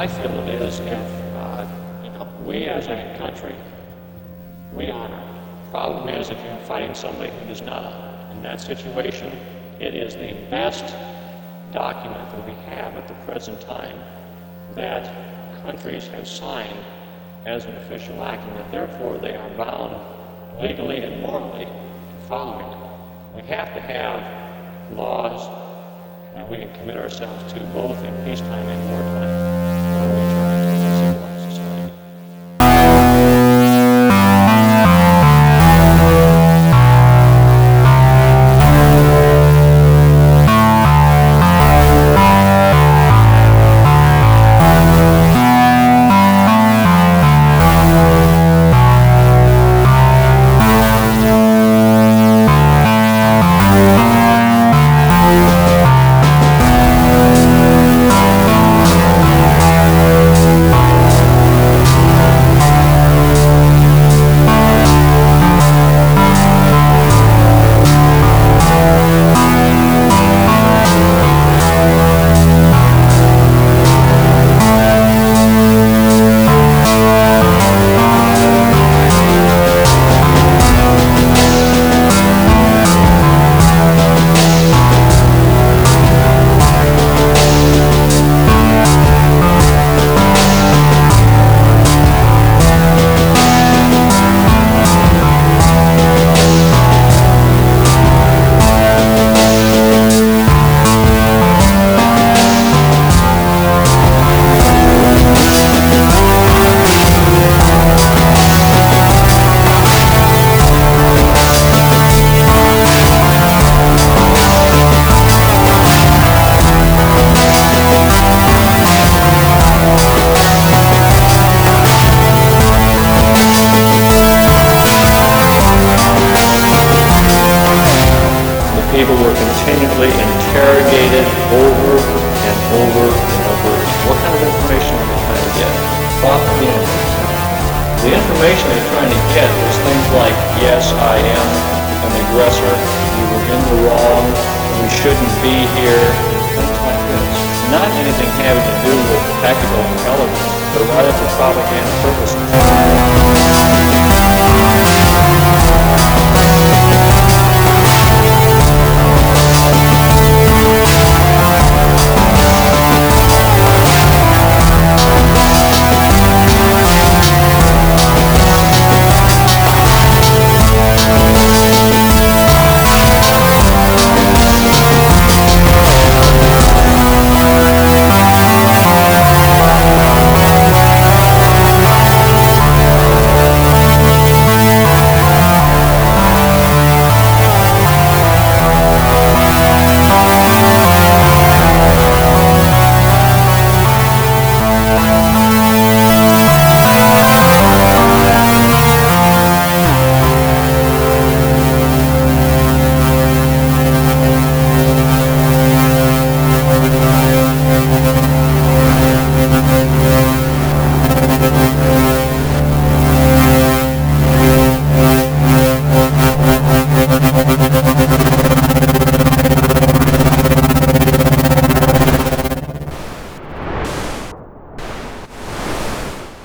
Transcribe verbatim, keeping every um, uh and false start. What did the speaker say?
I feel it is if, uh, you know, we as a country, we honor. Problem is if you're fighting somebody who does not honor. In that situation, it is the best document that we have at the present time that countries have signed as an official act, and that therefore they are bound legally and morally to follow it. We have to have laws that we can commit ourselves to both in peacetime and wartime when we return to a civilized society. People were continually interrogated over and over and over. What kind of information are they trying to get? Propaganda. The information they're trying to get was things like, yes, I am an aggressor, we were in the wrong, we shouldn't be here, things like this. Not anything having to do with tactical intelligence, but rather for propaganda purposes.